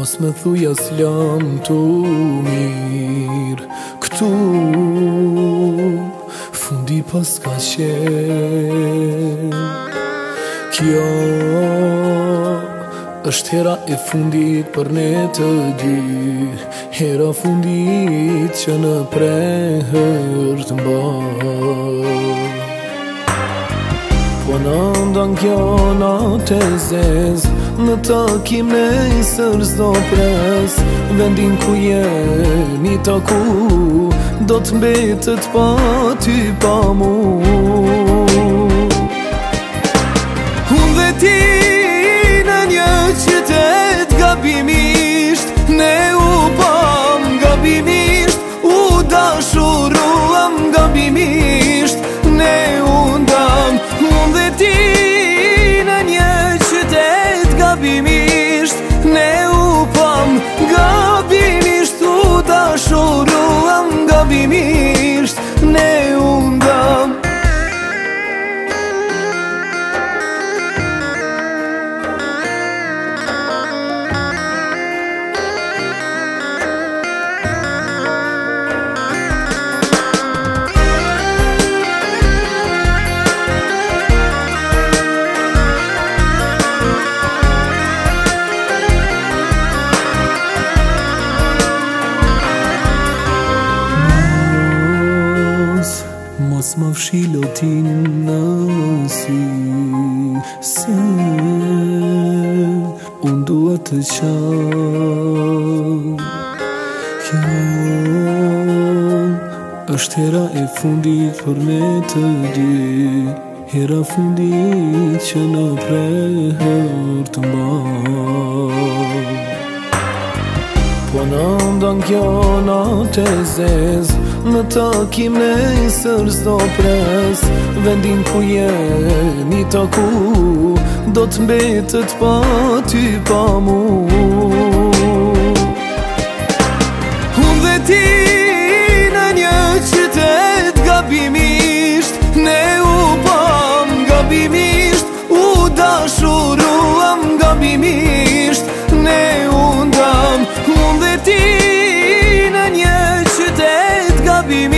Mos me thuja s'jam tu mirë këtu, fundi pas ka qenë. Kjo është hera e fundit për ne të dy, hera fundit që në prehër të mbar. Po në ndan kjo natë e zezë, në takim nesër s'do pres, vendin ku jeni taku do t'mbetet pa ty pa mu. Unë dhe ti në një qytet gabimisht, ne u pam gabimisht, u dashuruam gabimisht, ne u ndam. Unë dhe ti në një qytet gabimisht, ne u pam gabimisht, u dashuruam gabimisht, ne u ndam. Mos më fshilo ti në si, se unë dua të qaj. Kjo është hera e fundit për ne të dy, hera fundit që në prehër të mbar. Po në ndan kjo natë e zezë, në takim nesër s'do pres, vendin ku jeni taku do t'mbetet pa ty pa mu. Unë dhe ti në një qytet gabimisht, ne u pam gabimisht, u dashuruam gabimisht, ne u ndam. Unë dhe ti në një qytet gabimisht,